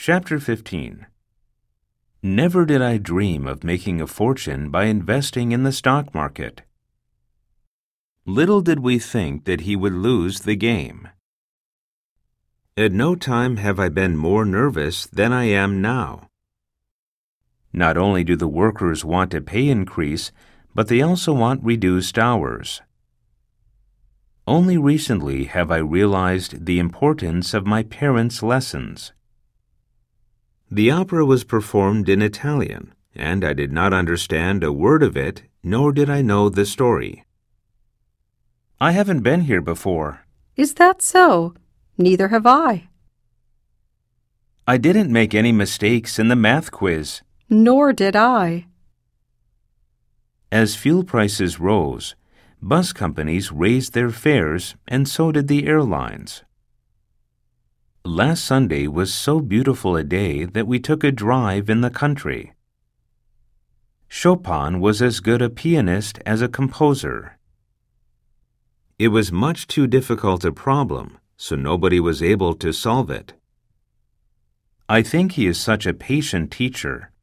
Chapter 15. Never did I dream of making a fortune by investing in the stock market. Little did we think that he would lose the game. At no time have I been more nervous than I am now. Not only do the workers want a pay increase, but they also want reduced hours. Only recently have I realized the importance of my parents' lessons. The opera was performed in Italian, and I did not understand a word of it, nor did I know the story. I haven't been here before. Is that so? Neither have I. I didn't make any mistakes in the math quiz. Nor did I. As fuel prices rose, bus companies raised their fares, and so did the airlines. Last Sunday was so beautiful a day that we took a drive in the country. Chopin was as good a pianist as a composer. It was much too difficult a problem, so nobody was able to solve it. I think he is such a patient teacher,